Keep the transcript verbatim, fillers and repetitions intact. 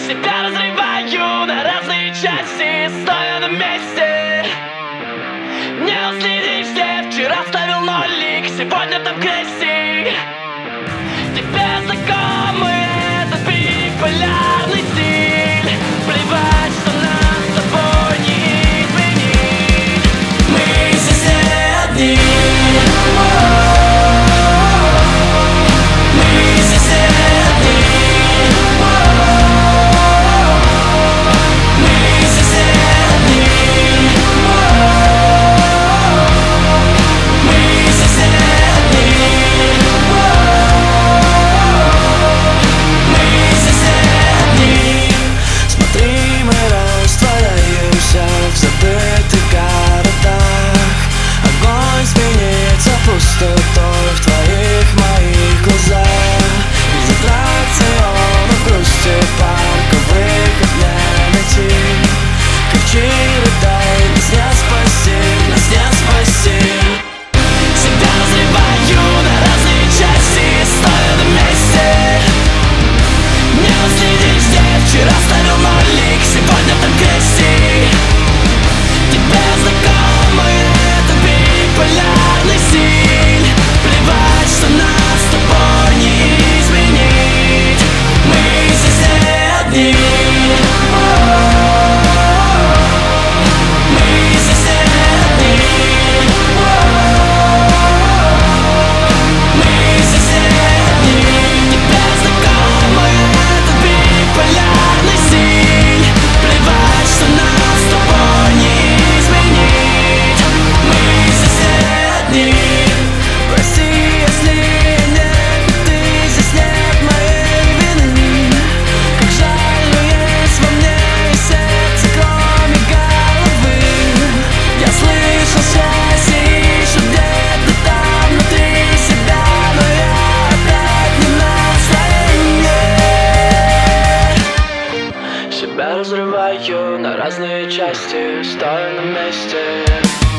Себя разрываю на разные части, стоя на месте. Не уследишь, где вчера ставил нолик, сегодня там крестик. Тебе знакомый этот биполярный стиль. Плевать, что нас с тобой не изменить. Мы здесь не одни. Пустотой в твоих, моих глазах. Из аттракционов грусти парковых огня найти. Кричи, рыдай, нас не спасти, нас не спасти. Себя разрываю на разные части, стоя на месте. Не уследишь, где вчера ставил нолик, сегодня там крестик. Тебе знакомый этот биполярный стиль. Плевать, что нас с тобой не изменить. Мы здесь не одни. Мы здесь не одни. Мы здесь не одни. Тебе знакомый этот биполярный стиль. Плевать, что нас с тобой не изменить. Мы здесь не одни. Прости, если нет, ты здесь нет моей вины. Как жаль, но есть во мне и сердце, кроме головы. Я слышал, счастье ищу где-то там внутри себя, но я опять не в настроении. Себя разрываю на разные части, стою на месте.